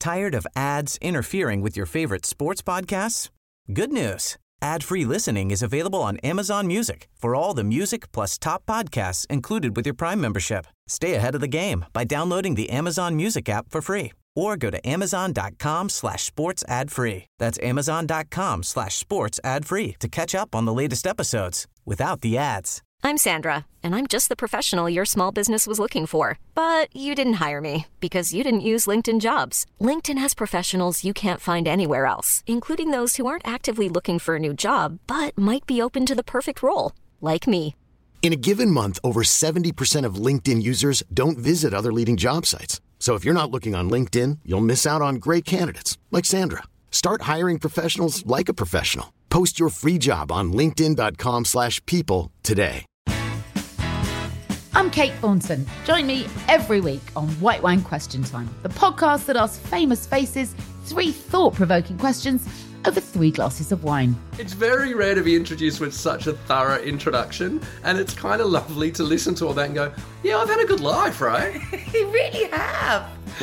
Tired of ads interfering with your favorite sports podcasts? Good news. Ad-free listening is available on Amazon Music for all the music plus top podcasts included with your Prime membership. Stay ahead of the game by downloading the Amazon Music app for free or go to amazon.com/sports ad free. That's amazon.com/sports ad free to catch up on the latest episodes without the ads. I'm Sandra, and I'm just the professional your small business was looking for. But you didn't hire me because you didn't use LinkedIn Jobs. LinkedIn has professionals you can't find anywhere else, including those who aren't actively looking for a new job, but might be open to the perfect role, like me. In a given month, over 70% of LinkedIn users don't visit other leading job sites. So if you're not looking on LinkedIn, you'll miss out on great candidates like Sandra. Start hiring professionals like a professional. Post your free job on linkedin.com/people today. I'm Kate Thornton. Join me every week on White Wine Question Time, the podcast that asks famous faces 3 thought-provoking questions over 3 glasses of wine. It's very rare to be introduced with such a thorough introduction, and it's kind of lovely to listen to all that and go, yeah, I've had a good life, right? You really have.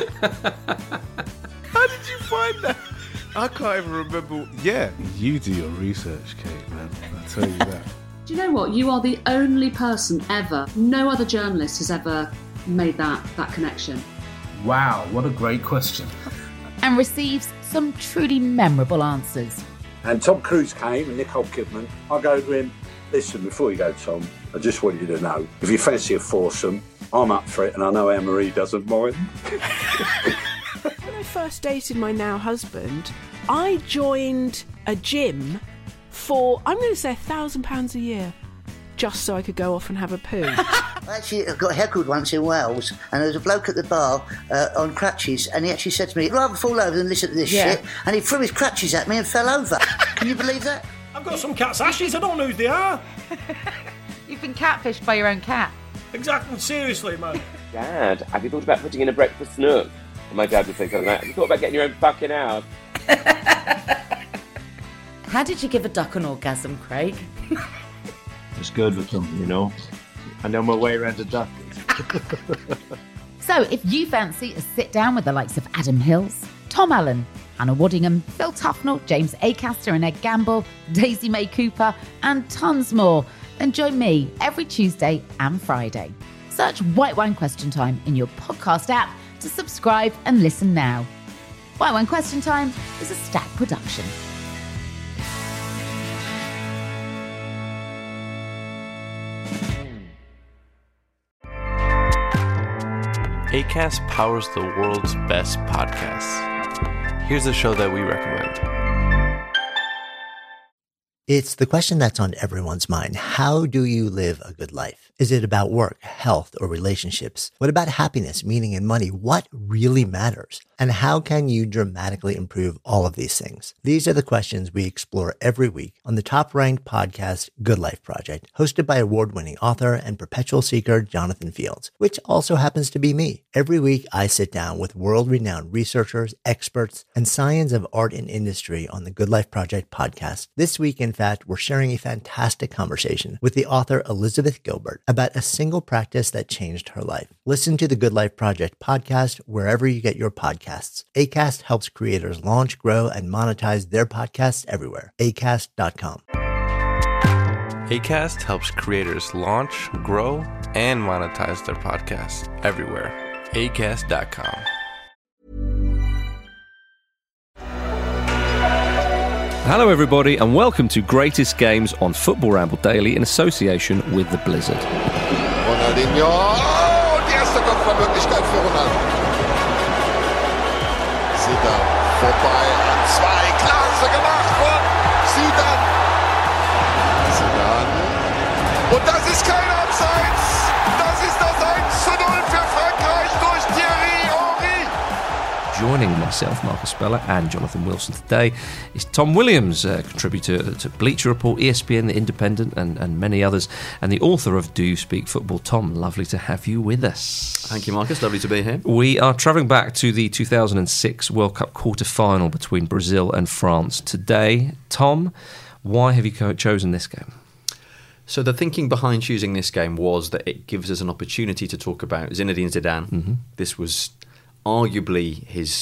How did you find that? I can't even remember. Yeah, you do your research, Kate, man. I'll tell you that. Do you know what? You are the only person ever, no other journalist has ever made that connection. Wow, what a great question. And receives some truly memorable answers. And Tom Cruise came and Nicole Kidman. I go to him, listen, before you go, Tom, I just want you to know, if you fancy a foursome, I'm up for it and I know Anne-Marie doesn't mind. When I first dated my now husband, I joined a gym for, I'm going to say £1,000 a year, just so I could go off and have a poo. Actually, I got heckled once in Wales, and there was a bloke at the bar on crutches, and he actually said to me, I'd rather fall over than listen to this shit, and he threw his crutches at me and fell over. Can you believe that? I've got some cat's ashes, I don't know who they are. You've been catfished by your own cat. Exactly, seriously, man. Dad, have you thought about putting in a breakfast nook? And my dad would say something like, have you thought about getting your own fucking house? How did you give a duck an orgasm, Craig? It's good with them, you know. I know my way around a duck. So if you fancy a sit-down with the likes of Adam Hills, Tom Allen, Hannah Waddingham, Phil Tufnell, James Acaster and Ed Gamble, Daisy May Cooper, and tons more, then join me every Tuesday and Friday. Search White Wine Question Time in your podcast app to subscribe and listen now. White Wine Question Time is a Stack production. Acast powers the world's best podcasts. Here's a show that we recommend. It's the question that's on everyone's mind. How do you live a good life? Is it about work, health, or relationships? What about happiness, meaning, and money? What really matters? And how can you dramatically improve all of these things? These are the questions we explore every week on the top-ranked podcast, Good Life Project, hosted by award-winning author and perpetual seeker Jonathan Fields, which also happens to be me. Every week, I sit down with world-renowned researchers, experts, and scions of art and industry on the Good Life Project podcast. This week, in fact, we're sharing a fantastic conversation with the author Elizabeth Gilbert about a single practice that changed her life. Listen to the Good Life Project podcast wherever you get your podcasts. Acast helps creators launch, grow, and monetize their podcasts everywhere. Acast.com. Acast helps creators launch, grow, and monetize their podcasts everywhere. Acast.com. Hello everybody and welcome to Greatest Games on Football Ramble Daily in association with The Blizzard. Ronaldinho, die erste Kopfballmöglichkeit für Ronaldo. Zidane vorbei an 2, klasse gemacht von Zidane. Und das ist kein Abseits, das ist das 1:0 für Frankreich durch Thierry Henry. Joining myself, Marcus Speller, and Jonathan Wilson today is Tom Williams, contributor to Bleacher Report, ESPN, The Independent, and many others, and the author of Do You Speak Football. Tom, lovely to have you with us. Thank you, Marcus. Lovely to be here. We are travelling back to the 2006 World Cup quarter-final between Brazil and France today. Tom, why have you chosen this game? So the thinking behind choosing this game was that it gives us an opportunity to talk about Zinedine Zidane. Mm-hmm. This was arguably his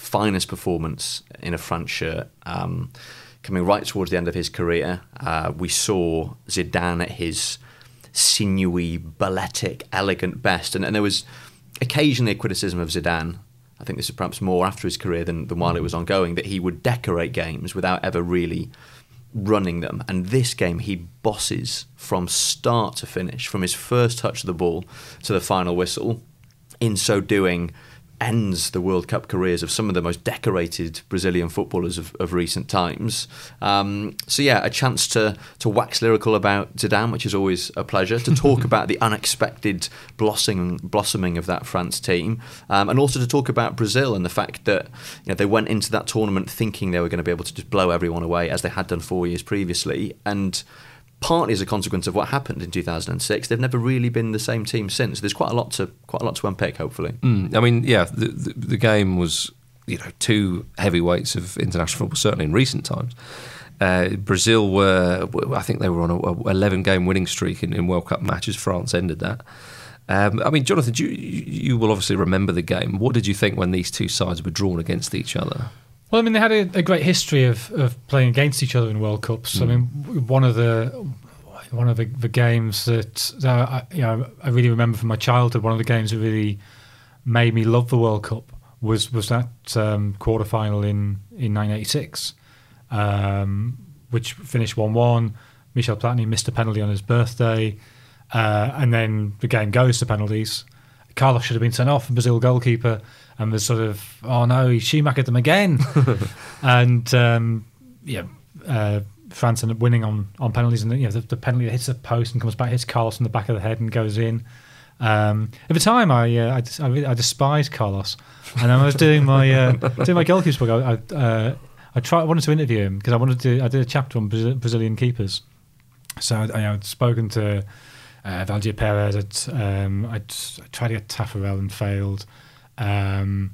finest performance in a France shirt, coming right towards the end of his career. We saw Zidane at his sinewy, balletic, elegant best, and there was occasionally a criticism of Zidane. I think this is perhaps more after his career than while it was ongoing, that he would decorate games without ever really running them. And this game, he bosses from start to finish, from his first touch of the ball to the final whistle. In so doing, ends the World Cup careers of some of the most decorated Brazilian footballers of recent times. So yeah, a chance to wax lyrical about Zidane, which is always a pleasure, to talk about the unexpected blossoming of that France team, and also to talk about Brazil and the fact that they went into that tournament thinking they were going to be able to just blow everyone away, as they had done 4 years previously, and partly as a consequence of what happened in 2006, they've never really been the same team since. There's quite a lot to unpick, hopefully. I mean, yeah, the game was, two heavyweights of international football, certainly in recent times. Brazil I think they were on a 11-game winning streak in World Cup matches. France ended that. I mean, Jonathan, you will obviously remember the game. What did you think when these two sides were drawn against each other? Well, I mean, they had a great history of playing against each other in World Cups. I mean, one of the games that I really remember from my childhood, one of the games that really made me love the World Cup was that quarter-final in 1986, which finished 1-1. Michel Platini missed a penalty on his birthday, and then the game goes to penalties. Carlos should have been sent off, the Brazil goalkeeper, and was sort of, oh no, he Schumachered them again. And France ended up winning on penalties, and the penalty hits the post and comes back, hits Carlos in the back of the head and goes in. At the time, I despised Carlos, and I was doing my goalkeepers book. I wanted to interview him because I did a chapter on Brazilian keepers. So I'd spoken to Valdir Perez. I'd tried to get Taffarel and failed. I'd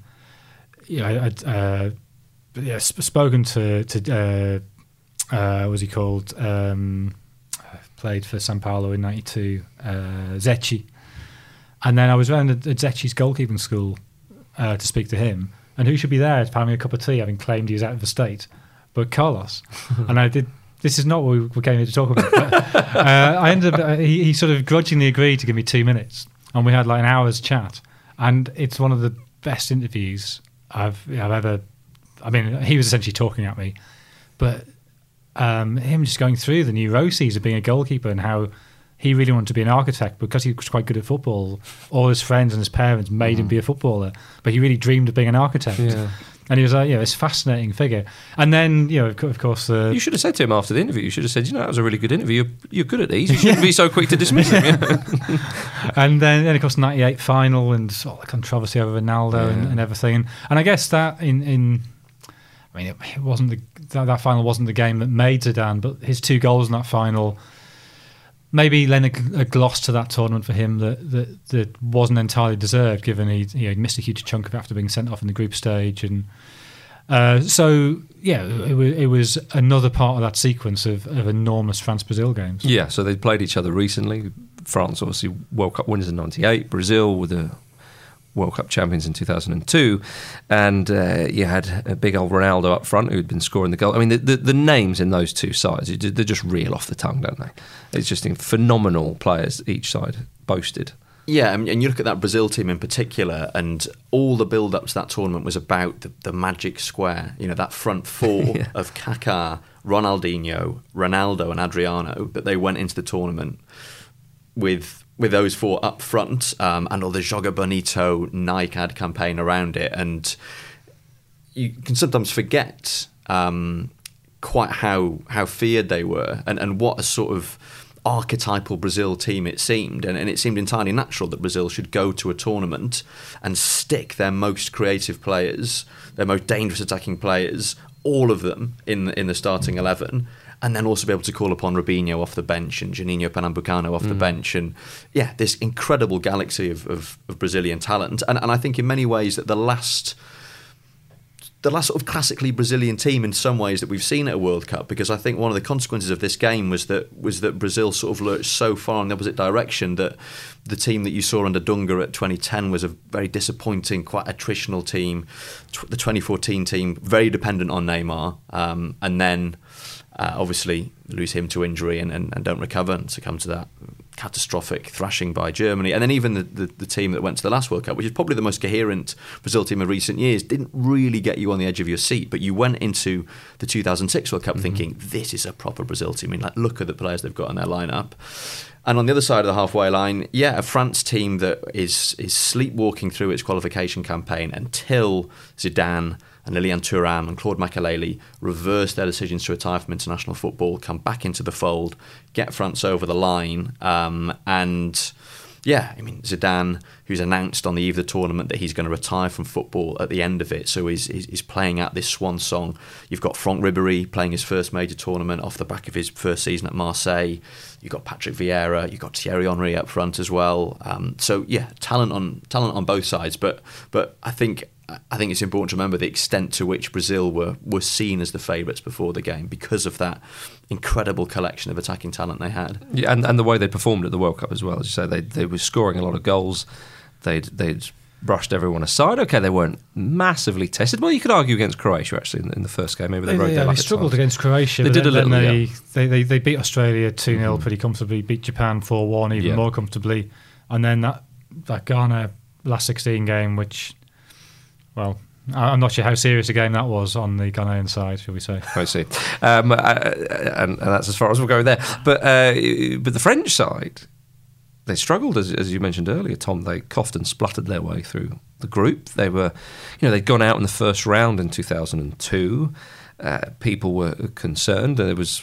spoken to what's he called? Played for São Paulo in '92, Zecchi. And then I was around at Zecchi's goalkeeping school to speak to him. And who should be there having a cup of tea, having claimed he was out of the state, but Carlos. And I did. This is not what we came here to talk about. But, I ended up. He sort of grudgingly agreed to give me 2 minutes, and we had like an hour's chat. And it's one of the best interviews I've ever. I mean, he was essentially talking at me, but him just going through the neuroses of being a goalkeeper and how he really wanted to be an architect because he was quite good at football. All his friends and his parents made him be a footballer, but he really dreamed of being an architect. Yeah. And he was like, this fascinating figure. And then, of course... you should have said to him after the interview, you should have said, that was a really good interview. You're good at these. You shouldn't be so quick to dismiss him. And then, of course, 98 final and all the controversy over Ronaldo and everything. And I guess that it wasn't that final wasn't the game that made Zidane, but his 2 goals in that final maybe lend a gloss to that tournament for him that wasn't entirely deserved, given he missed a huge chunk of it after being sent off in the group stage. And it was another part of that sequence of enormous France-Brazil games. Yeah, so they played each other recently. France, obviously, World Cup winners in '98. Brazil were the World Cup champions in 2002, and you had a big old Ronaldo up front who'd been scoring the goal. I mean, the names in those two sides, they're just reel off the tongue, don't they? It's just phenomenal players each side boasted. Yeah, and you look at that Brazil team in particular, and all the build-up to that tournament was about the magic square. That front four of Kaká, Ronaldinho, Ronaldo and Adriano, that they went into the tournament with those 4 up front, and all the Joga Bonito Nike ad campaign around it. And you can sometimes forget quite how feared they were and what a sort of archetypal Brazil team it seemed. And it seemed entirely natural that Brazil should go to a tournament and stick their most creative players, their most dangerous attacking players, all of them in the starting 11, and then also be able to call upon Robinho off the bench and Juninho Pernambucano off the bench. And this incredible galaxy of Brazilian talent. And I think in many ways that the last the last sort of classically Brazilian team in some ways that we've seen at a World Cup, because I think one of the consequences of this game was that Brazil sort of lurched so far in the opposite direction that the team that you saw under Dunga at 2010 was a very disappointing, quite attritional team. The 2014 team, very dependent on Neymar, and then obviously lose him to injury and don't recover and succumb to that catastrophic thrashing by Germany. And then even the team that went to the last World Cup, which is probably the most coherent Brazil team of recent years, didn't really get you on the edge of your seat, but you went into the 2006 World Cup thinking, this is a proper Brazil team. I mean, like, look at the players they've got in their lineup. And on the other side of the halfway line, a France team that is sleepwalking through its qualification campaign until Zidane and Lilian Thuram and Claude Makélélé reverse their decisions to retire from international football, come back into the fold, get France over the line, Zidane, who's announced on the eve of the tournament that he's going to retire from football at the end of it, so he's playing out this swan song. You've got Franck Ribéry playing his first major tournament off the back of his first season at Marseille. You've got Patrick Vieira, you've got Thierry Henry up front as well. Talent on both sides, but I think it's important to remember the extent to which Brazil were seen as the favourites before the game because of that incredible collection of attacking talent they had. Yeah, and the way they performed at the World Cup as well. As you say, they were scoring a lot of goals. They'd brushed everyone aside. Okay, they weren't massively tested. Well, you could argue against Croatia, actually, in the first game. Maybe they struggled against Croatia. They did a little, They beat Australia 2-0 pretty comfortably, beat Japan 4-1 even more comfortably. And then that Ghana last 16 game, which... Well, I'm not sure how serious a game that was on the Ghanaian side, shall we say. I see. And that's as far as we'll go there. But the French side, they struggled, as you mentioned earlier, Tom. They coughed and spluttered their way through the group. They were, they'd gone out in the first round in 2002. People were concerned. There was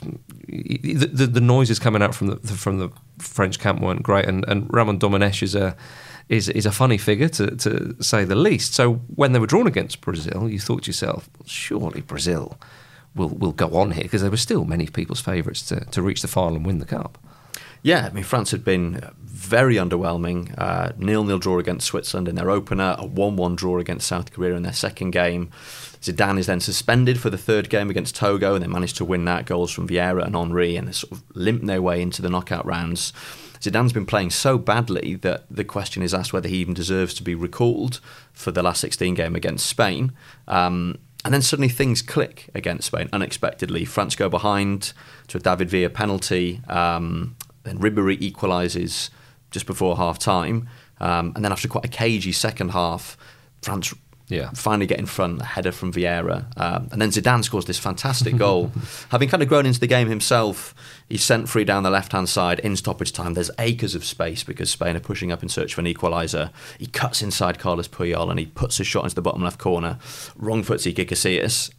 the noises coming out from the French camp weren't great, and Ramon Domenech is a funny figure to say the least. So when they were drawn against Brazil, you thought to yourself, well, surely Brazil will go on here, because they were still many people's favourites to reach the final and win the cup. Yeah, I mean, France had been very underwhelming. 0-0 draw against Switzerland in their opener, a 1-1 draw against South Korea in their second game. Zidane is then suspended for the third game against Togo, and they managed to win that, goals from Vieira and Henry, and they sort of limped their way into the knockout rounds. Zidane's been playing so badly that the question is asked whether he even deserves to be recalled for the last 16 game against Spain. And then suddenly things click against Spain unexpectedly. France go behind to a David Villa penalty. Then Ribéry equalises just before half-time. And then after quite a cagey second half, France finally get in front, a header from Vieira. And then Zidane scores this fantastic goal. Having kind of grown into the game himself, he's sent free down the left-hand side in stoppage time. There's acres of space because Spain are pushing up in search of an equaliser. He cuts inside Carlos Puyol and he puts a shot into the bottom left corner. Wrong foot Iker Casillas.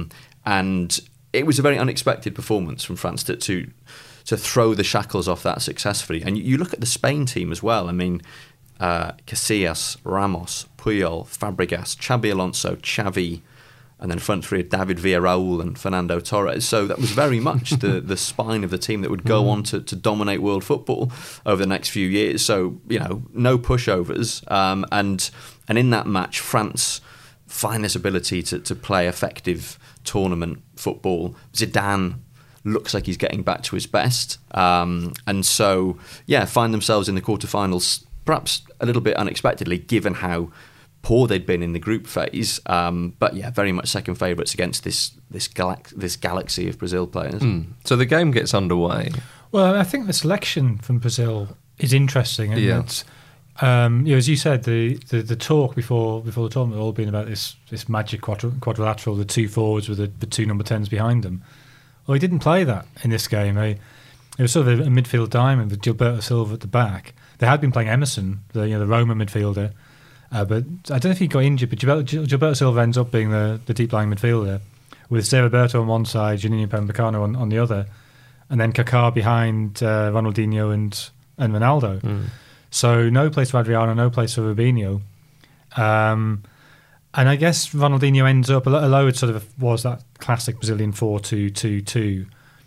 And it was a very unexpected performance from France to throw the shackles off that successfully. And you look at the Spain team as well. I mean, Casillas, Ramos, Puyol, Fabregas, Xabi Alonso, Xavi, and then front three of David Villa, Raúl and Fernando Torres. So that was very much the spine of the team that would go on to dominate world football over the next few years. So, no pushovers. And in that match, France find this ability to play effective tournament football. Zidane looks like he's getting back to his best. And so, find themselves in the quarterfinals, perhaps a little bit unexpectedly, given how poor they'd been in the group phase. But very much second favourites against this galaxy of Brazil players. So the game gets underway. Well, I think the selection from Brazil is interesting. And as you said, the talk before the tournament had all been about this magic quadrilateral, the two forwards with the two number 10s behind them. Well, he didn't play that in this game. It was sort of a midfield diamond with Gilberto Silva at the back. They had been playing Emerson, the Roma midfielder, but I don't know if he got injured. But Gilberto Silva ends up being the deep lying midfielder, with Zé Roberto on one side, Juninho Pernambucano on the other, and then Kaká behind Ronaldinho and Ronaldo. So no place for Adriano, no place for Rubinho. And I guess Ronaldinho ends up, although it sort of was that classic Brazilian 4-2-2-2,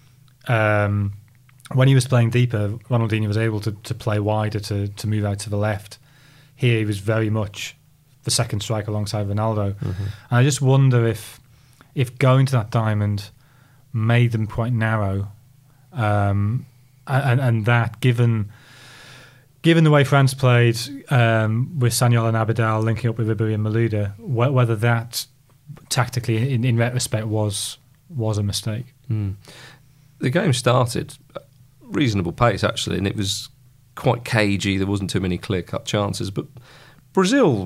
when he was playing deeper, Ronaldinho was able to play wider, to move out to the left. Here he was very much the second striker alongside Ronaldo. And I just wonder if going to that diamond made them quite narrow, and that given the way France played with Sagnol and Abidal linking up with Ribéry and Malouda, whether that tactically in retrospect was a mistake. The game started at reasonable pace actually, and it was quite cagey. There wasn't too many clear-cut chances, but Brazil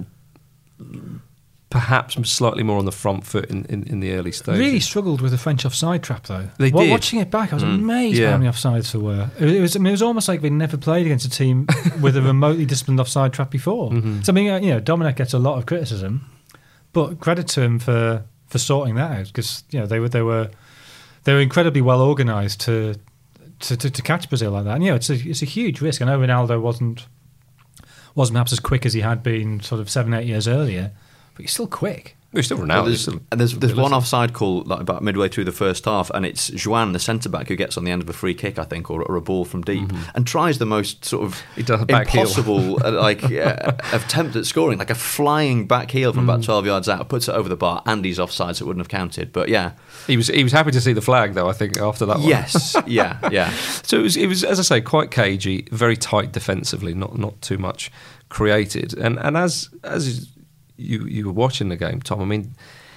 perhaps slightly more on the front foot in the early stages. Really struggled with the French offside trap, though. They did. Watching it back, I was amazed how many offsides there were. It was almost like they'd never played against a team with a remotely disciplined offside trap before. So I mean, Dominic gets a lot of criticism, but credit to him for sorting that out, because they were incredibly well organised to catch Brazil like that. And it's a huge risk. I know Ronaldo wasn't perhaps as quick as he had been sort of 7-8 years earlier, but he's still quick. He's still Ronaldo. There's one offside call like about midway through the first half, and it's Joan, the centre-back, who gets on the end of a free kick, I think, or a ball from deep, and tries the most sort of impossible attempt at scoring, like a flying back heel from about 12 yards out, puts it over the bar, and he's offside, so it wouldn't have counted. But yeah. He was happy to see the flag, though, I think, after that one. Yes, yeah. So it was, as I say, quite cagey, very tight defensively, not too much created. And as you were watching the game, Tom, I mean,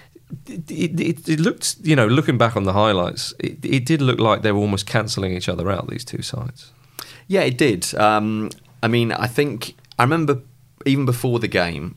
it looked, looking back on the highlights, it did look like they were almost cancelling each other out, these two sides. Yeah, it did. I mean, I remember even before the game,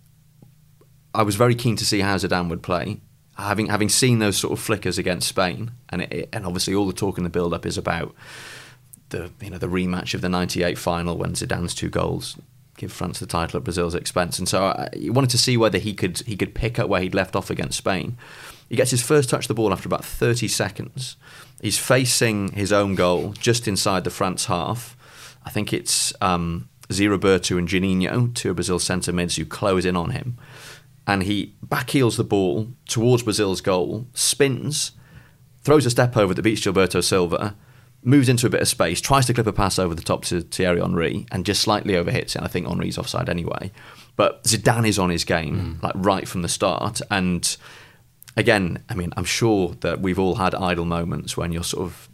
I was very keen to see how Zidane would play, having seen those sort of flickers against Spain, and obviously all the talk in the build-up is about the rematch of the '98 final when Zidane's 2 goals give France the title at Brazil's expense, and so I wanted to see whether he could pick up where he'd left off against Spain. He gets his first touch of the ball after about 30 seconds. He's facing his own goal just inside the France half. I think it's Zé Roberto and Juninho, 2 of Brazil's centre mids, who close in on him, and he backheels the ball towards Brazil's goal, spins, throws a step over that beats Gilberto Silva, moves into a bit of space, tries to clip a pass over the top to Thierry Henry, and just slightly overhits it. I think Henry's offside anyway. But Zidane is on his game, like right from the start. And again, I mean, I'm sure that we've all had idle moments when you're sort of,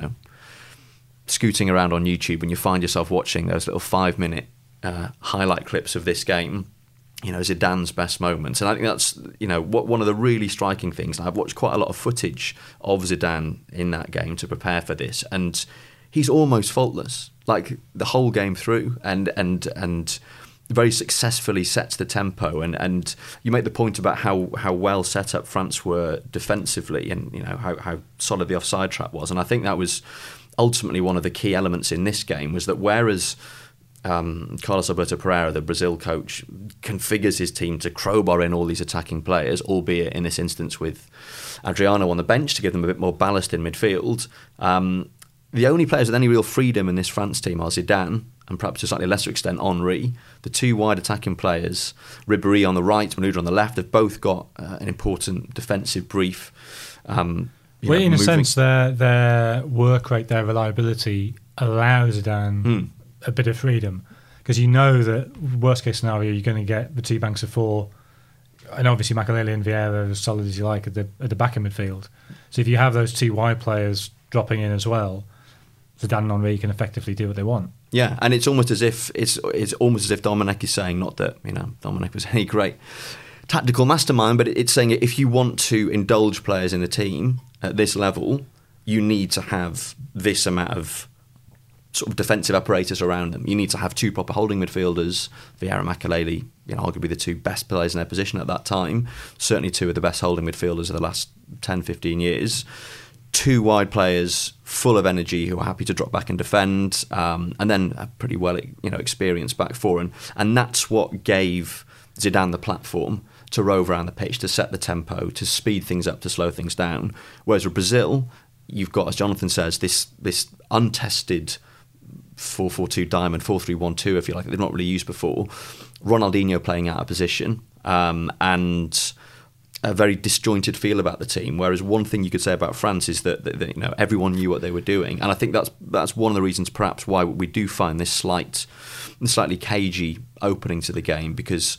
scooting around on YouTube and you find yourself watching those little 5-minute highlight clips of this game. Zidane's best moments. And I think that's, one of the really striking things. I've watched quite a lot of footage of Zidane in that game to prepare for this, and he's almost faultless, like the whole game through, and very successfully sets the tempo. And you make the point about how well set up France were defensively, and how solid the offside trap was. And I think that was ultimately one of the key elements in this game, was that whereas Carlos Alberto Pereira, the Brazil coach, configures his team to crowbar in all these attacking players, albeit in this instance with Adriano on the bench to give them a bit more ballast in midfield. The only players with any real freedom in this France team are Zidane, and perhaps to a slightly lesser extent Henry. The 2 wide attacking players, Ribéry on the right, Malouda on the left, have both got an important defensive brief. In a sense, their work rate, their reliability allows Zidane a bit of freedom, because that worst case scenario you're going to get the 2 banks of 4, and obviously Makelele and Vieira as solid as you like at the back of midfield. So if you have those 2 wide players dropping in as well, Zidane and Henry can effectively do what they want. Yeah, and it's almost as if Dominic is saying, not that Dominic was any great tactical mastermind, but it's saying if you want to indulge players in the team at this level, you need to have this amount of sort of defensive apparatus around them. You need to have 2 proper holding midfielders, Vieira and Makelele, arguably the 2 best players in their position at that time, certainly 2 of the best holding midfielders of the last 10-15 years, 2 wide players full of energy who are happy to drop back and defend, and then a pretty well experienced back 4, and that's what gave Zidane the platform to rove around the pitch, to set the tempo, to speed things up, to slow things down. Whereas with Brazil, you've got, as Jonathan says, this untested 4-4-2 diamond, 4-3-1-2, if you like, they've not really used before. Ronaldinho playing out of position, and a very disjointed feel about the team. Whereas one thing you could say about France is that everyone knew what they were doing, and I think that's one of the reasons perhaps why we do find this slightly cagey opening to the game, because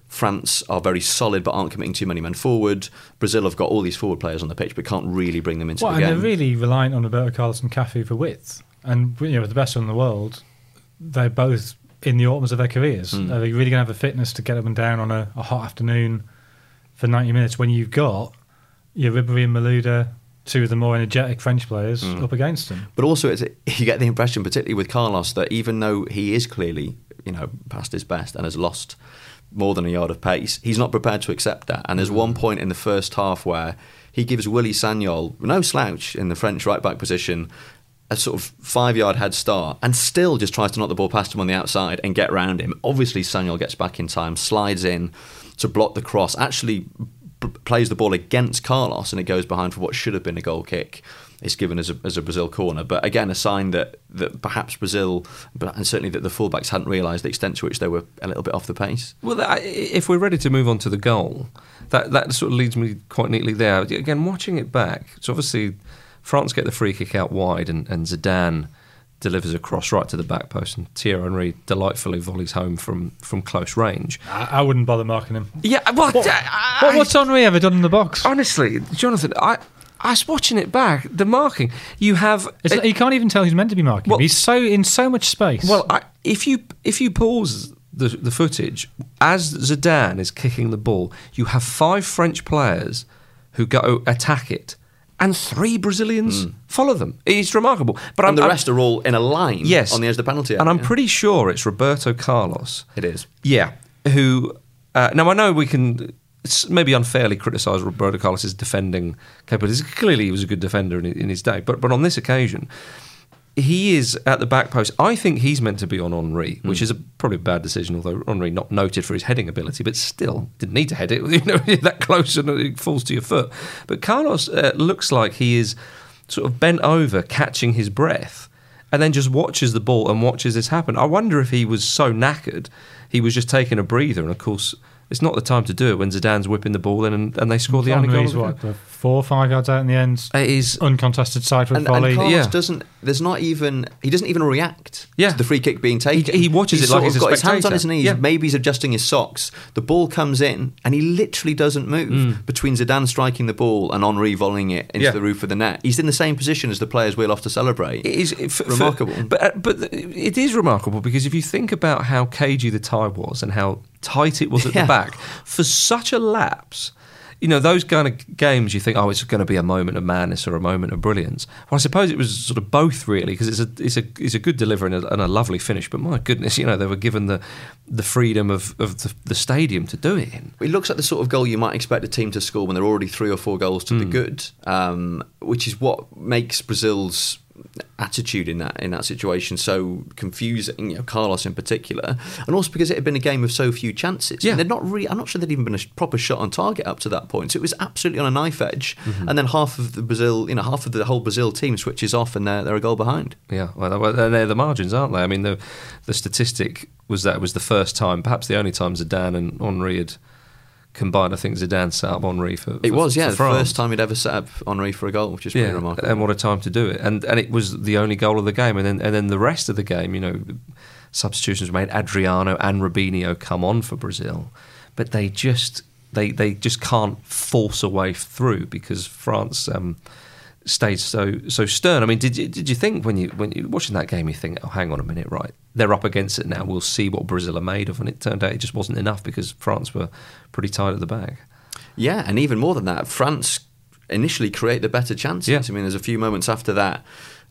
France are very solid but aren't committing too many men forward. Brazil have got all these forward players on the pitch but can't really bring them into the game. And they're really reliant on Roberto Carlos and Cafu for width. And the best one in the world, they're both in the autumns of their careers. Are they really going to have the fitness to get up and down on a hot afternoon for 90 minutes when you've got your Ribéry and Malouda, two of the more energetic French players, up against them? But also, you get the impression, particularly with Carlos, that even though he is clearly, past his best and has lost more than a yard of pace, he's not prepared to accept that. And there's one point in the first half where he gives Willy Sagnol, no slouch in the French right-back position, a sort of 5-yard head start, and still just tries to knock the ball past him on the outside and get round him. Obviously, Sagnol gets back in time, slides in to block the cross, actually plays the ball against Carlos, and it goes behind for what should have been a goal kick. It's given as a Brazil corner. But again, a sign that perhaps Brazil, and certainly that the fullbacks hadn't realised the extent to which they were a little bit off the pace. Well, if we're ready to move on to the goal, that sort of leads me quite neatly there. Again, watching it back, so obviously France get the free kick out wide, and Zidane delivers a cross right to the back post, and Thierry Henry delightfully volleys home from close range. I wouldn't bother marking him. Yeah, what's Henry ever done in the box? Honestly, Jonathan, I was watching it back. The marking you have, you can't even tell who's meant to be marking. Well, he's in so much space. Well, if you pause the footage as Zidane is kicking the ball, you have 5 French players who go attack it, and 3 Brazilians follow them. It's remarkable. But the rest are all in a line on the edge of the penalty area. And I'm pretty sure it's Roberto Carlos. It is. Yeah. Who... now, I know we can maybe unfairly criticise Roberto Carlos' defending capabilities. Clearly, he was a good defender in his day. But on this occasion, he is at the back post. I think he's meant to be on Henry, which is probably a bad decision, although Henry not noted for his heading ability, but still didn't need to head it, that close and it falls to your foot. But Carlos looks like he is sort of bent over, catching his breath, and then just watches the ball and watches this happen. I wonder if he was so knackered, he was just taking a breather, and of course, it's not the time to do it when Zidane's whipping the ball in and they score the only goal. What, 4 or 5 yards out in the end? It is uncontested side foot volley. And Carlos doesn't even react to the free kick being taken. He watches it like he's a spectator. He's got his hands on his knees. Maybe he's adjusting his socks. The ball comes in and he literally doesn't move between Zidane striking the ball and Henry volleying it into the roof of the net. He's in the same position as the players wheel off to celebrate. It is remarkable. But it is remarkable because if you think about how cagey the tie was and how tight it was at the back, for such a lapse, those kind of games you think, it's going to be a moment of madness or a moment of brilliance. Well, I suppose it was sort of both, really, because it's a good delivery and a lovely finish. But my goodness, they were given the freedom of the stadium to do it in. It looks like the sort of goal you might expect a team to score when they're already 3 or 4 goals to the good, which is what makes Brazil's attitude in that situation so confusing, Carlos in particular, and also because it had been a game of so few chances. I'm not sure there'd even been a proper shot on target up to that point, so it was absolutely on a knife edge. And then half of the whole Brazil team switches off and they're a goal behind. Yeah, well, they're the margins, aren't they? I mean, the statistic was that it was the first time, perhaps the only time Zidane and Henry had combined. I think Zidane set up Henry for the France. first time he'd ever set up Henry for a goal, which is pretty remarkable. And what a time to do it. And it was the only goal of the game. And then the rest of the game, substitutions were made. Adriano and Robinho come on for Brazil, but they just can't force a way through because France stayed so stern. I mean, did you think when you watching that game, you think, hang on a minute, right? They're up against it now. We'll see what Brazil are made of. And it turned out it just wasn't enough because France were pretty tight at the back. Yeah, and even more than that, France initially create the better chances. Yeah. I mean, there's a few moments after that.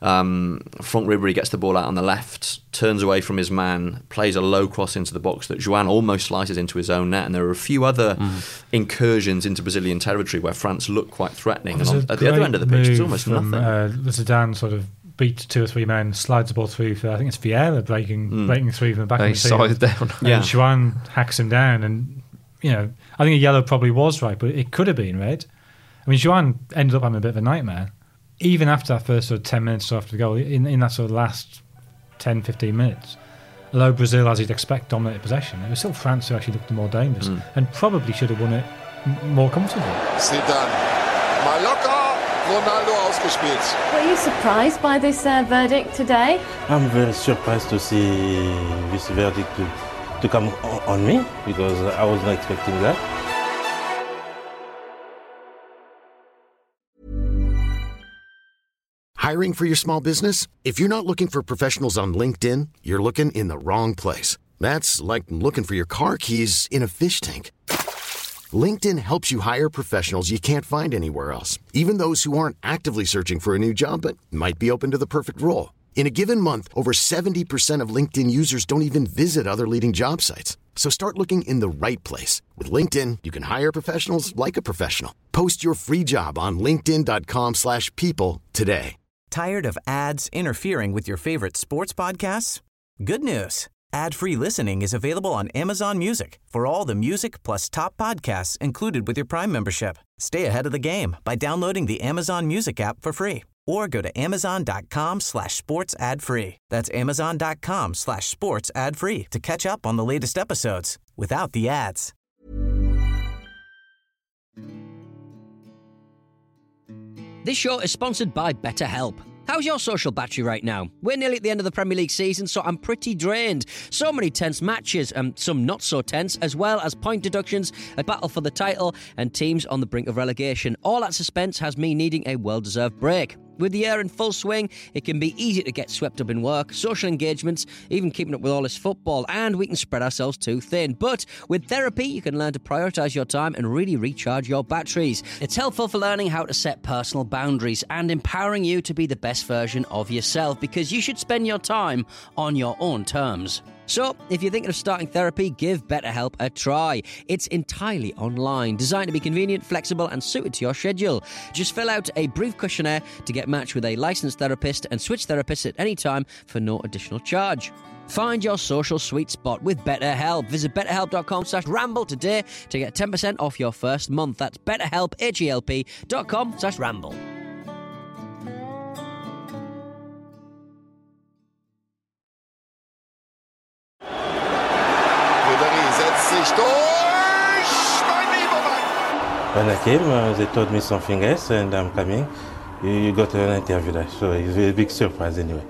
Franck Ribéry gets the ball out on the left, turns away from his man, plays a low cross into the box that Joan almost slices into his own net. And there are a few other incursions into Brazilian territory where France look quite threatening. And at the other end of the pitch, it's almost nothing. Zidane sort of beats 2 or 3 men, slides the ball through for, I think it's Vieira breaking through from the back of the field. Down. And Joan hacks him down, and I think a yellow probably was right, but it could have been red. I mean, Joan ended up having a bit of a nightmare. Even after that first sort of 10 minutes after the goal, in that sort of last 10, 15 minutes, although Brazil, as you'd expect, dominated possession, it was still France who actually looked the more dangerous and probably should have won it more comfortably. Zidane, Mallorca, Ronaldo ausgespielt. Were you surprised by this verdict today? I'm very surprised to see this verdict to come on me because I was not expecting that. Hiring for your small business? If you're not looking for professionals on LinkedIn, you're looking in the wrong place. That's like looking for your car keys in a fish tank. LinkedIn helps you hire professionals you can't find anywhere else, even those who aren't actively searching for a new job but might be open to the perfect role. In a given month, over 70% of LinkedIn users don't even visit other leading job sites. So start looking in the right place. With LinkedIn, you can hire professionals like a professional. Post your free job on linkedin.com/people today. Tired of ads interfering with your favorite sports podcasts? Good news. Ad-free listening is available on Amazon Music for all the music plus top podcasts included with your Prime membership. Stay ahead of the game by downloading the Amazon Music app for free or go to amazon.com/sports ad free. That's amazon.com/sports ad free to catch up on the latest episodes without the ads. This show is sponsored by BetterHelp. How's your social battery right now? We're nearly at the end of the Premier League season, so I'm pretty drained. So many tense matches, and some not so tense, as well as point deductions, a battle for the title, and teams on the brink of relegation. All that suspense has me needing a well-deserved break. With the year in full swing, it can be easy to get swept up in work, social engagements, even keeping up with all this football, and we can spread ourselves too thin. But with therapy, you can learn to prioritise your time and really recharge your batteries. It's helpful for learning how to set personal boundaries and empowering you to be the best version of yourself, because you should spend your time on your own terms. So, if you're thinking of starting therapy, give BetterHelp a try. It's entirely online, designed to be convenient, flexible, and suited to your schedule. Just fill out a brief questionnaire to get matched with a licensed therapist and switch therapists at any time for no additional charge. Find your social sweet spot with BetterHelp. Visit betterhelp.com/ramble today to get 10% off your first month. That's betterhelp, HELP.com/ramble. When I came, they told me something else, and I'm coming. You got an interview there, so it's a big surprise anyway.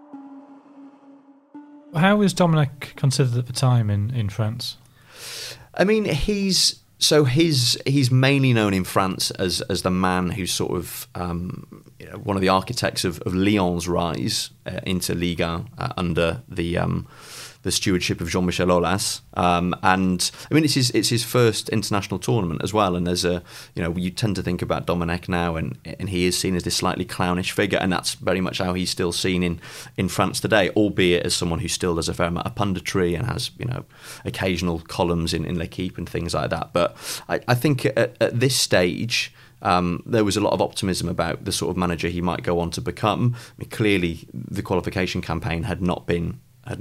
How was Dominic considered at the time in France? I mean, he's mainly known in France as the man who's sort of one of the architects of Lyon's rise into Liga under the stewardship of Jean-Michel Aulas, and I mean it's his first international tournament as well. And there's you tend to think about Dominic now, and he is seen as this slightly clownish figure, and that's very much how he's still seen in France today, albeit as someone who still does a fair amount of punditry and has occasional columns in L'Équipe and things like that. But I think at this stage, there was a lot of optimism about the sort of manager he might go on to become. I mean, clearly, the qualification campaign had not been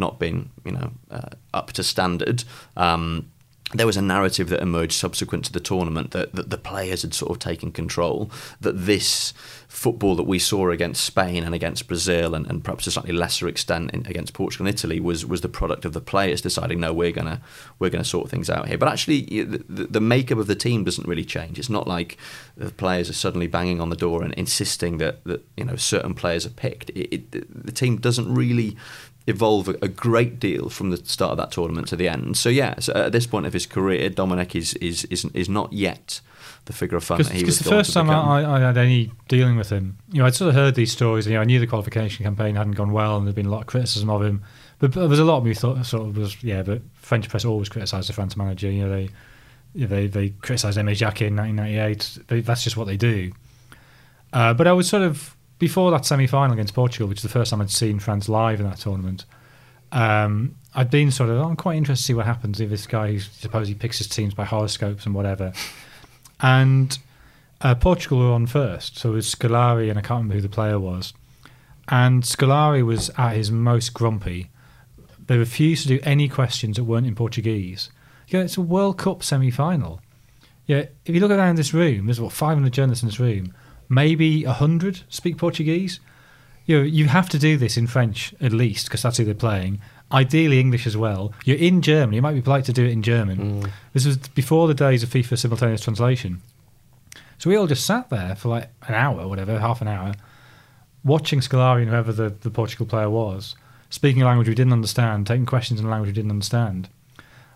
up to standard. There was a narrative that emerged subsequent to the tournament that the players had sort of taken control, that this football that we saw against Spain and against Brazil and perhaps to a slightly lesser extent against Portugal and Italy was the product of the players deciding, no, we're gonna sort things out here. But actually, the makeup of the team doesn't really change. It's not like the players are suddenly banging on the door and insisting that certain players are picked. The team doesn't really evolve a great deal from the start of that tournament to the end. So at this point of his career, Dominic is not yet the figure of fun that he was. Because the first time I had any dealing with him, I'd sort of heard these stories. I knew the qualification campaign hadn't gone well, and there'd been a lot of criticism of him. But there was a lot of me thought sort of was but French press always criticised the France manager. They criticised Aimé Jacquet in 1998. That's just what they do. But I was sort of, before that semi-final against Portugal, which is the first time I'd seen France live in that tournament, I'd been sort of, I'm quite interested to see what happens if this guy, suppose he picks his teams by horoscopes and whatever. And Portugal were on first, so it was Scolari, and I can't remember who the player was. And Scolari was at his most grumpy. They refused to do any questions that weren't in Portuguese. It's a World Cup semi-final. If you look around this room, there's 500 journalists in this room. Maybe 100 speak Portuguese. You have to do this in French at least, because that's who they're playing. Ideally English as well. You're in Germany. It might be polite to do it in German. This was before the days of FIFA simultaneous translation. So we all just sat there for like an hour or whatever, half an hour, watching Scolari and whoever the Portugal player was, speaking a language we didn't understand, taking questions in a language we didn't understand.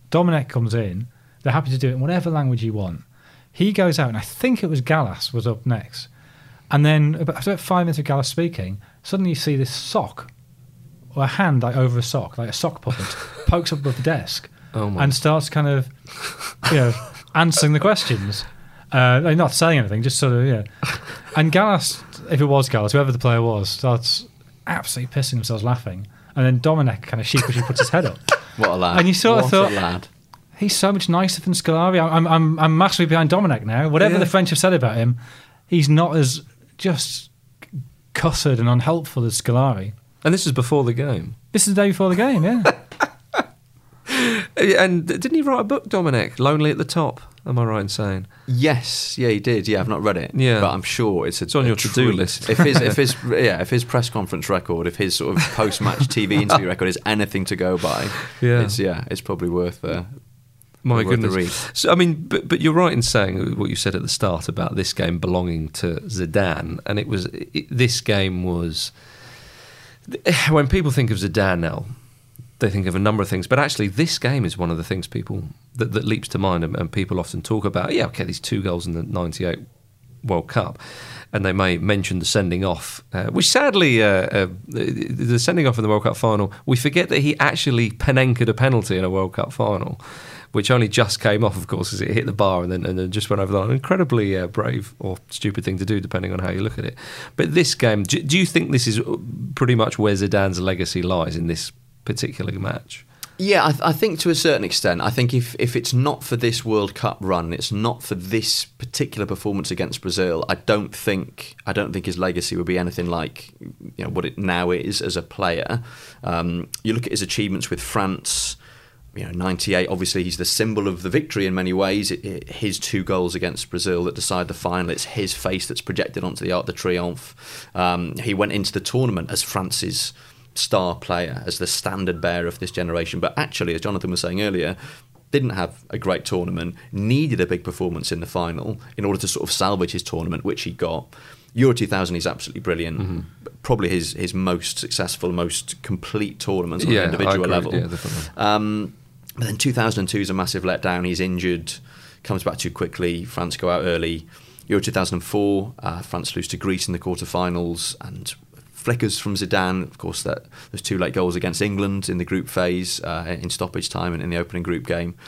Dominic comes in. They're happy to do it in whatever language you want. He goes out, and I think it was Gallas was up next. And then after about 5 minutes of Gallas speaking, suddenly you see this sock, or a hand like over a sock, like a sock puppet, pokes up above the desk and starts kind of, answering the questions. Like not saying anything, just sort of, And Gallas, if it was Gallas, whoever the player was, starts absolutely pissing themselves laughing. And then Dominic kind of sheepishly puts his head up. What a lad. And you sort of thought, a lad. He's so much nicer than Scolari. I'm massively behind Dominic now. Whatever the French have said about him, he's not as just cussed and unhelpful as Scolari. And this is before the game. This is the day before the game, yeah. And didn't he write a book, Dominic? Lonely at the Top, am I right in saying? Yes, yeah, he did. Yeah, I've not read it. Yeah, but I'm sure it's on your to-do list. if his press conference record, if his sort of post-match TV interview record is anything to go by, it's probably worth. My worth goodness. the read. So, I mean, but you're right in saying what you said at the start about this game belonging to Zidane, and this game was. When people think of Zidane now, they think of a number of things, but actually this game is one of the things that leaps to mind, and people often talk about. Yeah, okay, these 2 goals in the '98 World Cup, and they may mention the sending off, which sadly, the sending off in the World Cup final, we forget that he actually Panenka'd a penalty in a World Cup final, which only just came off, of course, as it hit the bar and then just went over the line. An incredibly brave or stupid thing to do, depending on how you look at it. But this game, do you think this is pretty much where Zidane's legacy lies in this particular match? Yeah, I think to a certain extent. I think if it's not for this World Cup run, it's not for this particular performance against Brazil, I don't think his legacy would be anything like what it now is as a player. You look at his achievements with France. 98, obviously he's the symbol of the victory in many ways. His 2 goals against Brazil that decide the final, it's his face that's projected onto the Arc de Triomphe. He went into the tournament as France's star player, as the standard bearer of this generation, but actually, as Jonathan was saying earlier, didn't have a great tournament, needed a big performance in the final in order to sort of salvage his tournament, which he got. Euro 2000, he's absolutely brilliant. Mm-hmm. Probably his most successful, most complete tournament on an individual level. Yeah, definitely. But then 2002 is a massive letdown. He's injured, comes back too quickly. France go out early. Euro 2004, France lose to Greece in the quarterfinals, and flickers from Zidane. Of course, there's 2 late goals against England in the group phase in stoppage time and in the opening group game.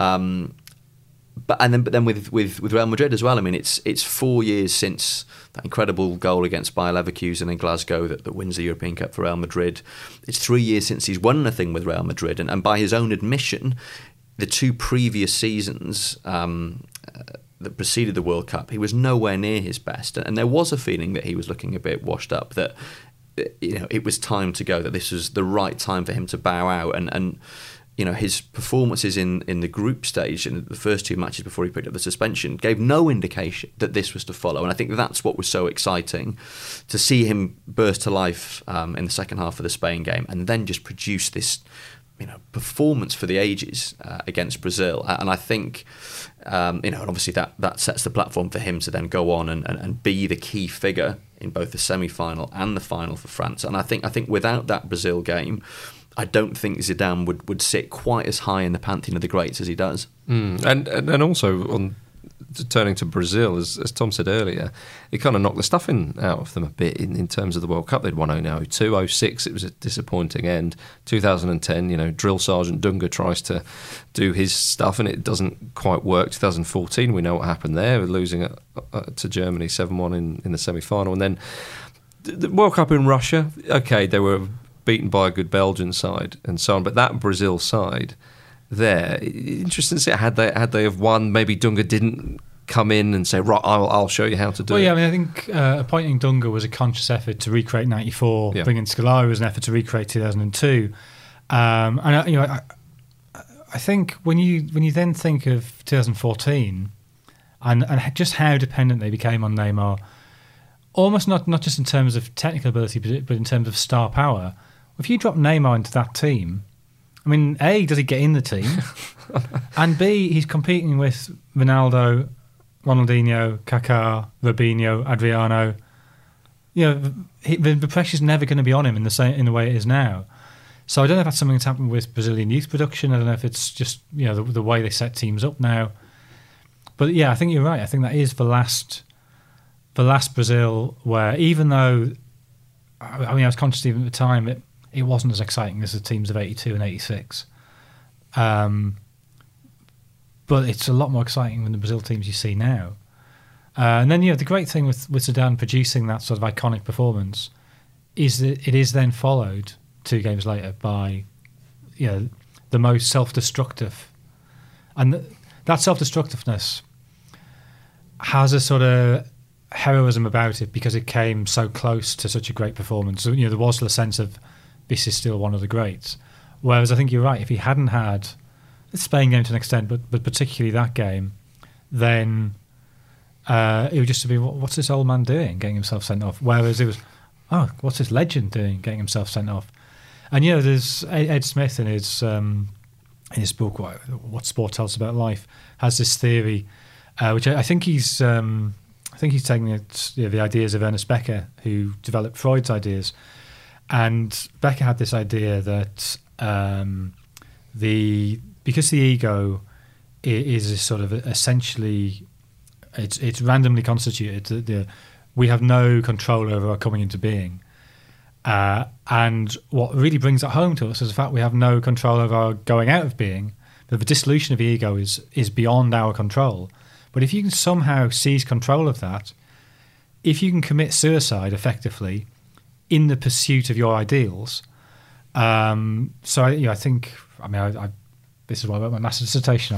But then with Real Madrid as well. I mean, it's 4 years since that incredible goal against Bayer Leverkusen in Glasgow that wins the European Cup for Real Madrid. It's 3 years since he's won nothing with Real Madrid, and by his own admission, the 2 previous seasons that preceded the World Cup, he was nowhere near his best, and there was a feeling that he was looking a bit washed up. That it was time to go. That this was the right time for him to bow out, and his performances in the group stage in the first 2 matches before he picked up the suspension gave no indication that this was to follow. And I think that's what was so exciting, to see him burst to life in the second half of the Spain game and then just produce this performance for the ages against Brazil. And I think, and obviously that sets the platform for him to then go on and be the key figure in both the semi-final and the final for France. And I think without that Brazil game, I don't think Zidane would sit quite as high in the pantheon of the greats as he does. And also, on turning to Brazil, as Tom said earlier, it kind of knocked the stuffing out of them a bit in terms of the World Cup. They'd won 0-2, 06, it was a disappointing end. 2010, Drill Sergeant Dunga tries to do his stuff and it doesn't quite work. 2014, we know what happened there, losing to Germany 7-1 in the semi-final. And then the World Cup in Russia, okay, they were beaten by a good Belgian side and so on, but that Brazil side there, interesting to see, had they have won, maybe Dunga didn't come in and say, right, I'll show you how to do it. Well, yeah, I mean, I think appointing Dunga was a conscious effort to recreate 94, bringing Scolari was an effort to recreate 2002. And I think when you then think of 2014 and just how dependent they became on Neymar, almost not just in terms of technical ability, but in terms of star power. If you drop Neymar into that team, I mean, A, does he get in the team? And B, he's competing with Ronaldo, Ronaldinho, Kaká, Robinho, Adriano. The pressure's never going to be on him in the way it is now. So I don't know if that's something that's happened with Brazilian youth production. I don't know if it's just the way they set teams up now. But yeah, I think you're right. I think that is the last Brazil where, even though I was conscious even at the time it wasn't as exciting as the teams of 82 and 86. But it's a lot more exciting than the Brazil teams you see now. And then the great thing with Zidane producing that sort of iconic performance is that it is then followed 2 games later by the most self-destructive, and that self-destructiveness has a sort of heroism about it because it came so close to such a great performance. So, there was the sense of this is still one of the greats. Whereas I think you're right, if he hadn't had the Spain game to an extent, but particularly that game, then it would just be, what's this old man doing, getting himself sent off? Whereas it was, what's this legend doing, getting himself sent off? And there's Ed Smith in his book, What Sport Tells About Life, has this theory, which I think he's taking the ideas of Ernest Becker, who developed Freud's ideas. And Becker had this idea that because the ego is a sort of essentially it's randomly constituted, we have no control over our coming into being. And what really brings it home to us is the fact we have no control over our going out of being. That the dissolution of the ego is beyond our control. But if you can somehow seize control of that, if you can commit suicide effectively in the pursuit of your ideals, so I think this is what I wrote my master's dissertation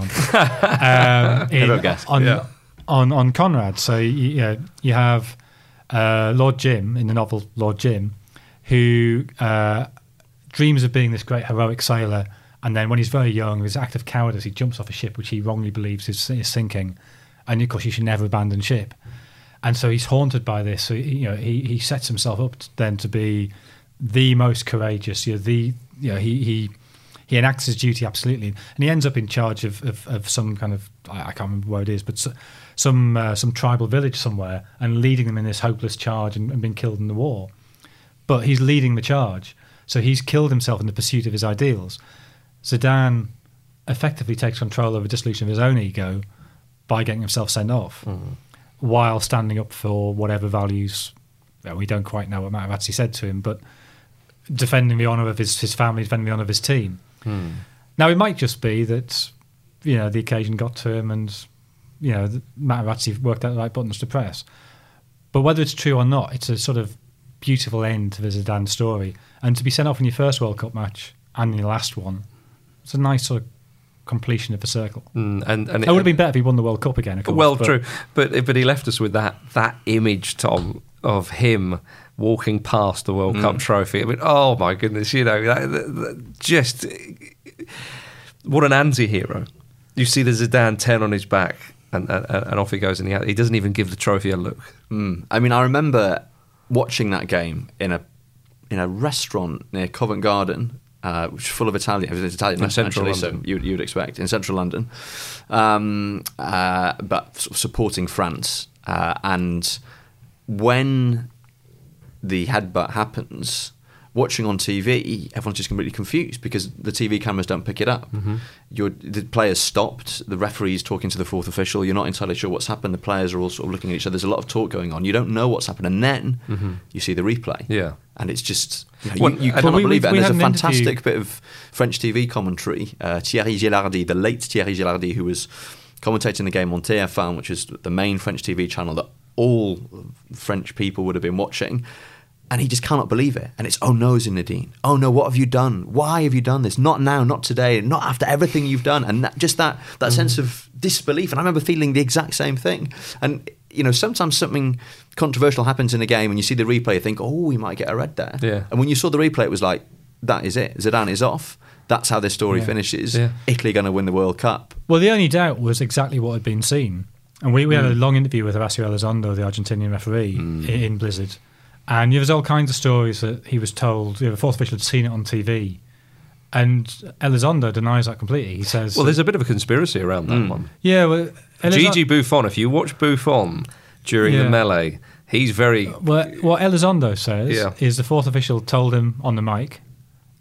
on. On Conrad. So you have Lord Jim in the novel Lord Jim, who dreams of being this great heroic sailor, and then when he's very young, with his act of cowardice, he jumps off a ship which he wrongly believes is sinking, and of course you should never abandon ship. And so he's haunted by this. So he sets himself up then to be the most courageous. He enacts his duty absolutely, and he ends up in charge of some kind of, I can't remember where it is, but some tribal village somewhere, and leading them in this hopeless charge and being killed in the war. But he's leading the charge, so he's killed himself in the pursuit of his ideals. Zidane effectively takes control over the dissolution of his own ego by getting himself sent off, while standing up for whatever values, we don't quite know what Materazzi said to him, but defending the honour of his family, defending the honour of his team. Now, it might just be that the occasion got to him, and Materazzi worked out the right buttons to press. But whether it's true or not, it's a sort of beautiful end to the Zidane story. And to be sent off in your first World Cup match and in your last one, it's a nice sort of completion of the circle. And it would have been better if he won the World Cup again, of course. Well, true. But he left us with that image, Tom, of him walking past the World Cup trophy. I mean, oh my goodness, just what an anti-hero. You see the Zidane 10 on his back, and off he goes, and he doesn't even give the trophy a look. I mean, I remember watching that game in a restaurant near Covent Garden, which is full of Italian. It was Italian, actually, so you would expect in central London, but sort of supporting France. And when the headbutt happens, watching on TV, everyone's just completely confused because the TV cameras don't pick it up. The players stopped, the referee's talking to the fourth official, you're not entirely sure what's happened, the players are all sort of looking at each other, there's a lot of talk going on, you don't know what's happened, and then you see the replay. Yeah. And it's just, you cannot believe it. And there's a fantastic bit of French TV commentary. Thierry Gilardi, the late Thierry Gilardi, who was commentating the game on TF1, which is the main French TV channel that all French people would have been watching. And he just cannot believe it. And it's, oh no, Zinedine. Oh no, what have you done? Why have you done this? Not now, not today, not after everything you've done. And that sense of disbelief. And I remember feeling the exact same thing. And, sometimes something controversial happens in a game and you see the replay, you think, oh, we might get a red there. Yeah. And when you saw the replay, it was like, that is it. Zidane is off. That's how this story finishes. Yeah. Italy going to win the World Cup. Well, the only doubt was exactly what had been seen. And we had a long interview with Horacio Elizondo, the Argentinian referee, in Blizzard. And there's all kinds of stories that he was told, the fourth official had seen it on TV. And Elizondo denies that completely. He says... Well, there's a bit of a conspiracy around that one. Yeah, well... Gigi Buffon, if you watch Buffon during the melee, he's very... Well, what Elizondo says is the fourth official told him on the mic,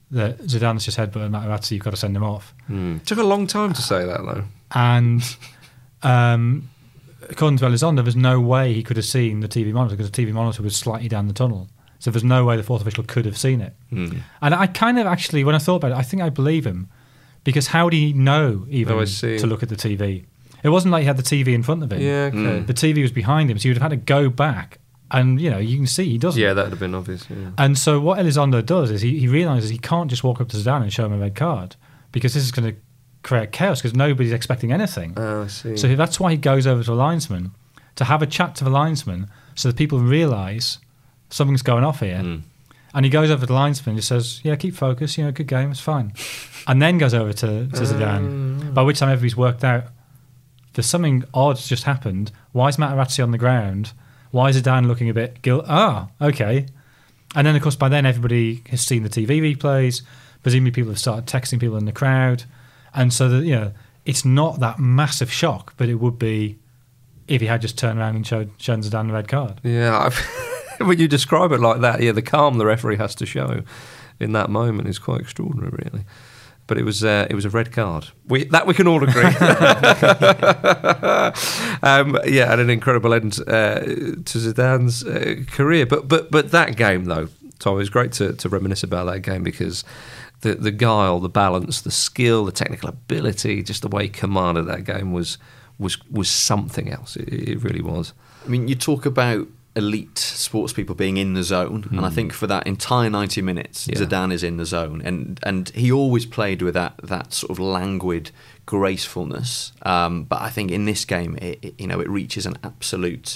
that Zidane's just headbutted Materazzi, you've got to send him off. Took a long time to say that, though. And according to Elizondo, there was no way he could have seen the TV monitor because the TV monitor was slightly down the tunnel. So there's no way the fourth official could have seen it. And I kind of actually, when I thought about it, I think I believe him. Because how did he know even to look at the TV? It wasn't like he had the TV in front of him. Yeah, okay. The TV was behind him, so he would have had to go back. And, you can see he doesn't. Yeah, that would have been obvious. Yeah. And so what Elizondo does is he realises he can't just walk up to Zidane and show him a red card because this is going to create chaos because nobody's expecting anything. Oh, I see. So that's why he goes over to a linesman to have a chat to the linesman so that people realise something's going off here. And he goes over to the linesman and just says, yeah, keep focused, good game, it's fine. And then goes over to Zidane, by which time everybody's worked out there's something odd's just happened. Why is Materazzi on the ground? Why is Zidane looking a bit okay. And then, of course, by then everybody has seen the TV replays. Presumably people have started texting people in the crowd. And so, it's not that massive shock, but it would be if he had just turned around and shown Zidane the red card. Yeah, when you describe it like that, the calm the referee has to show in that moment is quite extraordinary, really. But it was a red card. We can all agree. And an incredible end to Zidane's career. But that game, though, Tom, it was great to reminisce about that game because the guile, the balance, the skill, the technical ability, just the way he commanded that game was something else. It really was. I mean, you talk about elite sports people being in the zone, and I think for that entire 90 minutes Zidane is in the zone, and he always played with that sort of languid gracefulness, but I think in this game it reaches an absolute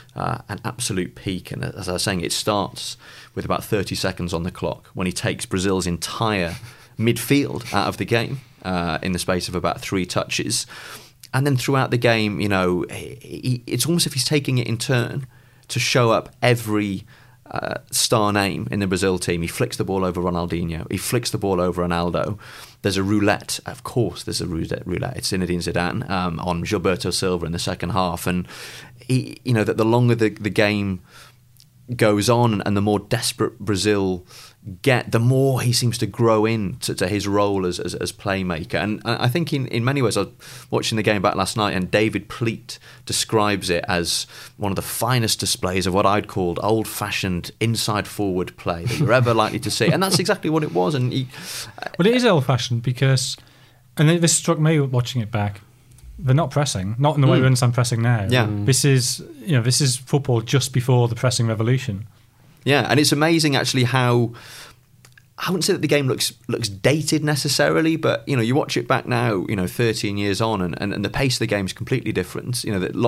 peak, and as I was saying, it starts with about 30 seconds on the clock when he takes Brazil's entire midfield out of the game in the space of about 3 touches, and then throughout the game it's almost as if he's taking it in turn to show up every star name in the Brazil team. He flicks the ball over Ronaldinho. He flicks the ball over Ronaldo. There's a roulette. Of course, there's a roulette. It's Zinedine Zidane on Gilberto Silva in the second half. And that the longer the game goes on and the more desperate Brazil get, the more he seems to grow into his role as playmaker. And I think in many ways, I was watching the game back last night, and David Pleat describes it as one of the finest displays of what I'd called old-fashioned inside-forward play that you're ever likely to see. And that's exactly what it was. And well, it is old-fashioned because, and this struck me watching it back, they're not pressing, not in the way we understand pressing now. Yeah. This is football just before the pressing revolution. Yeah, and it's amazing actually how, I wouldn't say that the game looks dated necessarily, but you watch it back now, 13 years on, and the pace of the game is completely different.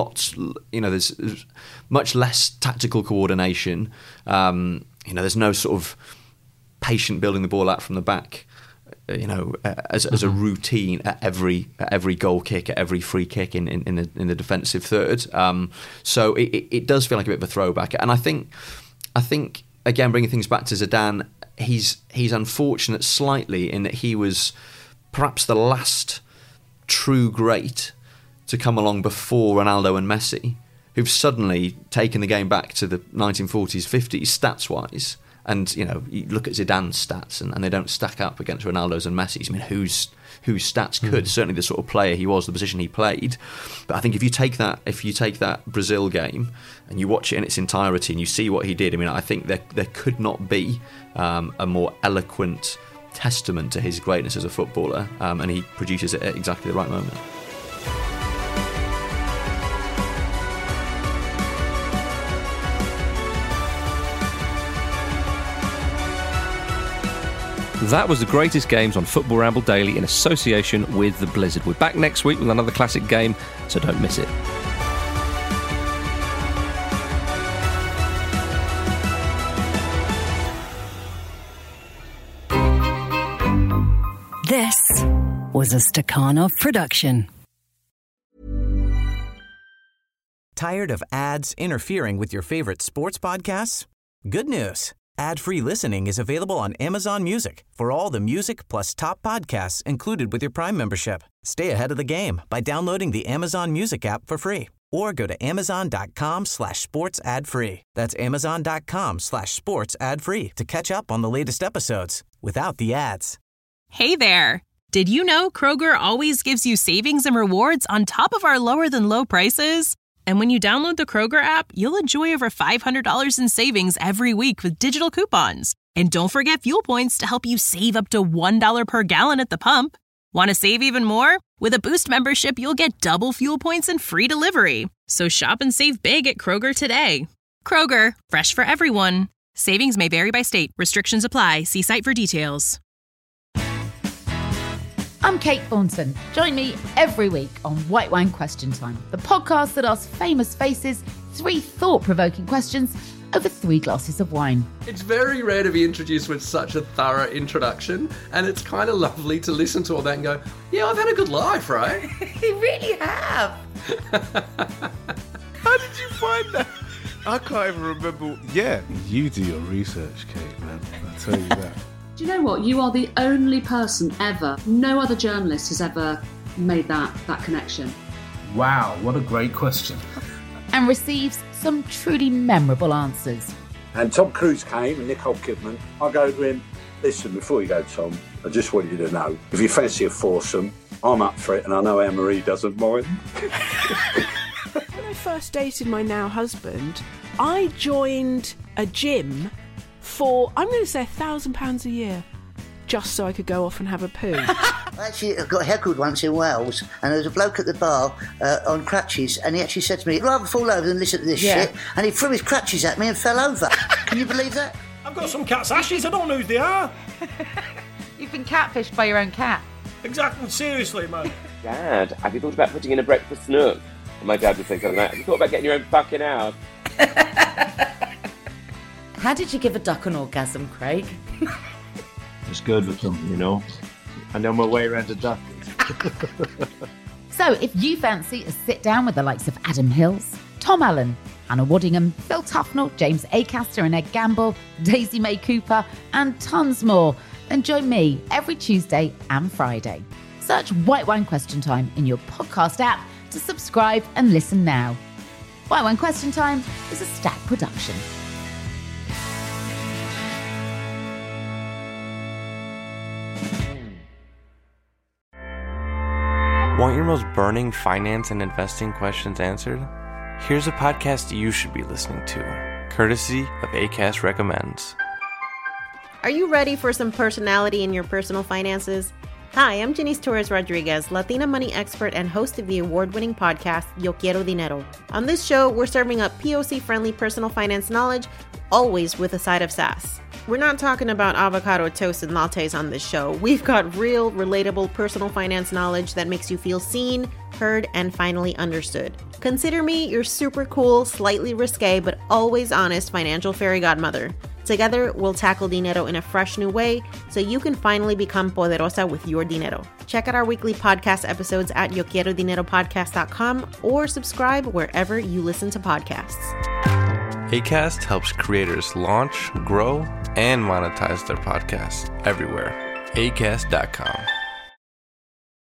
There's much less tactical coordination. There's no sort of patient building the ball out from the back. As a routine at every goal kick, at every free kick in the defensive third. So it does feel like a bit of a throwback, and I think again, bringing things back to Zidane, he's unfortunate slightly in that he was perhaps the last true great to come along before Ronaldo and Messi, who've suddenly taken the game back to the 1940s, 50s stats wise. And you look at Zidane's stats, and they don't stack up against Ronaldo's and Messi's. I mean, whose stats could? Certainly the sort of player he was, the position he played. But I think if you take that Brazil game and you watch it in its entirety and you see what he did, I mean, I think there could not be a more eloquent testament to his greatness as a footballer, and he produces it at exactly the right moment. That was the greatest games on Football Ramble Daily in association with The Blizzard. We're back next week with another classic game, so don't miss it. This was a Stakhanov production. Tired of ads interfering with your favorite sports podcasts? Good news. Ad-free listening is available on Amazon Music for all the music plus top podcasts included with your Prime membership. Stay ahead of the game by downloading the Amazon Music app for free or go to amazon.com/sports ad free. That's amazon.com/sports ad free to catch up on the latest episodes without the ads. Hey there. Did you know Kroger always gives you savings and rewards on top of our lower than low prices? And when you download the Kroger app, you'll enjoy over $500 in savings every week with digital coupons. And don't forget fuel points to help you save up to $1 per gallon at the pump. Want to save even more? With a Boost membership, you'll get double fuel points and free delivery. So shop and save big at Kroger today. Kroger, fresh for everyone. Savings may vary by state. Restrictions apply. See site for details. I'm Kate Thornton. Join me every week on White Wine Question Time, the podcast that asks famous faces 3 thought-provoking questions over 3 glasses of wine. It's very rare to be introduced with such a thorough introduction, and it's kind of lovely to listen to all that and go, yeah, I've had a good life, right? You really have. How did you find that? I can't even remember. Yeah, you do your research, Kate, man. I tell you that. Do you know what? You are the only person ever, no other journalist has ever made that connection. Wow, what a great question. And receives some truly memorable answers. And Tom Cruise came and Nicole Kidman. I go to him, listen, before you go, Tom, I just want you to know, if you fancy a foursome, I'm up for it, and I know Anne-Marie doesn't mind. When I first dated my now husband, I joined a gym for, I'm going to say, £1,000 a year, just so I could go off and have a poo. I actually got heckled once in Wales, and there was a bloke at the bar on crutches, and he actually said to me, I'd rather fall over than listen to this shit, and he threw his crutches at me and fell over. Can you believe that? I've got some cat's ashes, I don't know who they are. You've been catfished by your own cat. Exactly, seriously, man. Dad, have you thought about putting in a breakfast nook? And my dad would say something like, have you thought about getting your own fucking house? How did you give a duck an orgasm, Craig? It's good with them, you know. I know my way around a duck. So if you fancy a sit down with the likes of Adam Hills, Tom Allen, Hannah Waddingham, Phil Tufnell, James Acaster and Ed Gamble, Daisy May Cooper, and tons more, then join me every Tuesday and Friday. Search White Wine Question Time in your podcast app to subscribe and listen now. White Wine Question Time is a Stack production. Want your most burning finance and investing questions answered? Here's a podcast you should be listening to, courtesy of Acast Recommends. Are you ready for some personality in your personal finances? Hi, I'm Janice Torres Rodriguez, Latina money expert and host of the award-winning podcast, Yo Quiero Dinero. On this show, we're serving up POC-friendly personal finance knowledge, always with a side of sass. We're not talking about avocado toast and lattes on this show. We've got real, relatable personal finance knowledge that makes you feel seen, heard, and finally understood. Consider me your super cool, slightly risque, but always honest financial fairy godmother. Together, we'll tackle dinero in a fresh new way so you can finally become poderosa with your dinero. Check out our weekly podcast episodes at yoquierodineropodcast.com or subscribe wherever you listen to podcasts. Acast helps creators launch, grow, and monetize their podcasts everywhere. Acast.com.